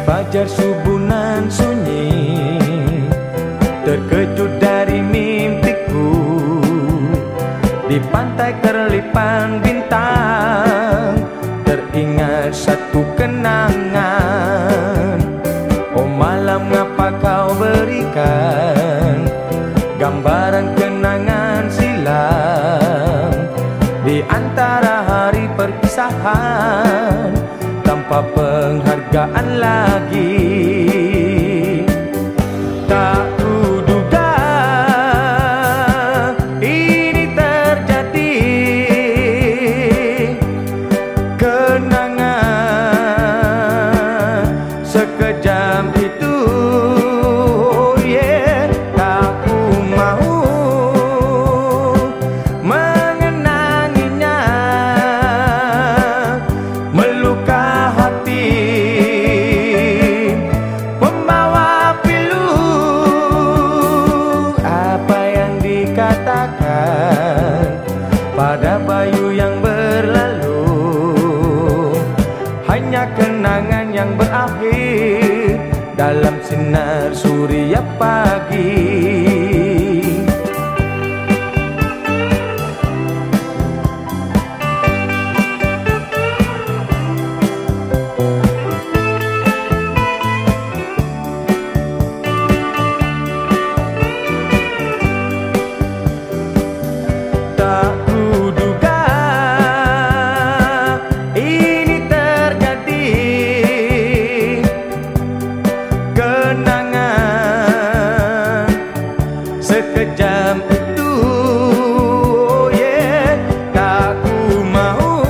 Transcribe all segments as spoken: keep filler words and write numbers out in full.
fajar subunan sunyi, terkejut dari mimpiku. Di pantai terlipan bintang, teringat satu kenangan. Oh malam, ngapa kau berikan gambaran kenangan silam di antara hari perpisahan, tanpa penghargaan lagi. Tak kuduga ini terjadi, kenangan sekejam itu. Oh yeah, tak ku mau mengenanginya, meluka hati, pembawa pilu. Apa yang dikatakan pada bayu yang berlalu, hanya kenangan yang berakhir dalam sinar surya pagi. Tak kuduga ini terjadi, kenangan sekejam itu. Oh yeah, tak ku mau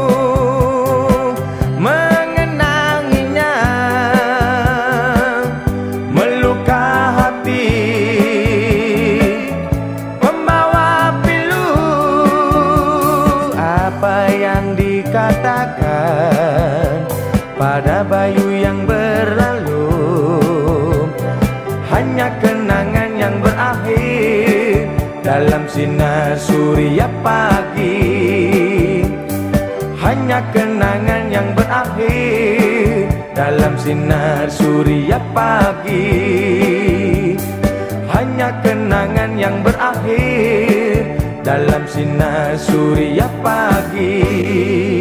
mengenanginya, meluka hati, pembawa pilu. Apa yang dikatakan pada bayu yang berlalu, hanya kenangan yang berakhir dalam sinar surya pagi. Hanya kenangan yang berakhir dalam sinar surya pagi. Hanya kenangan yang berakhir dalam sinar surya pagi.